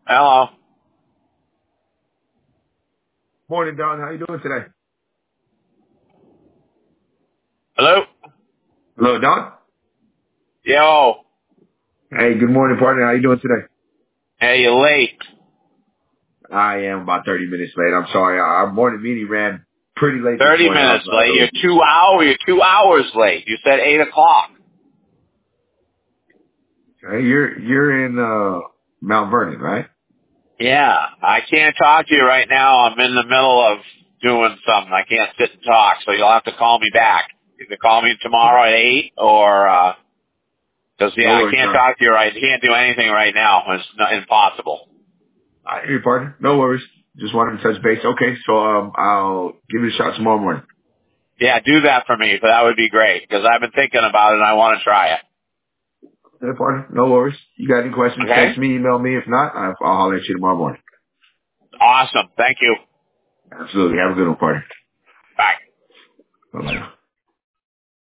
Hello. Morning, Don. How you doing today? Hello. Hello, Don. Yo. Hey, good morning, partner. How you doing today? Hey, you late? I am about 30 minutes late. I'm sorry. Our morning meeting ran pretty late this 30 morning. I minutes late. was You're 2 hours late. You said 8 o'clock. hey, you're in Mount Vernon, right? Yeah. I can't talk to you right now. I'm in the middle of doing something. I can't sit and talk, so you'll have to call me back. You can call me tomorrow at 8 or, cause No yeah, I worries, can't Don. talk to you right. I can't do anything right now. It's impossible. I hear you, partner. No worries. Just wanted to touch base. Okay, so I'll give you a shot tomorrow morning. Yeah, do that for me. That would be great because I've been thinking about it and I want to try it. Hey, partner. No worries. You got any questions? Okay? Text me, email me. If not, I'll holler at you tomorrow morning. Awesome. Thank you. Absolutely. Have a good one, partner. Bye. Bye-bye.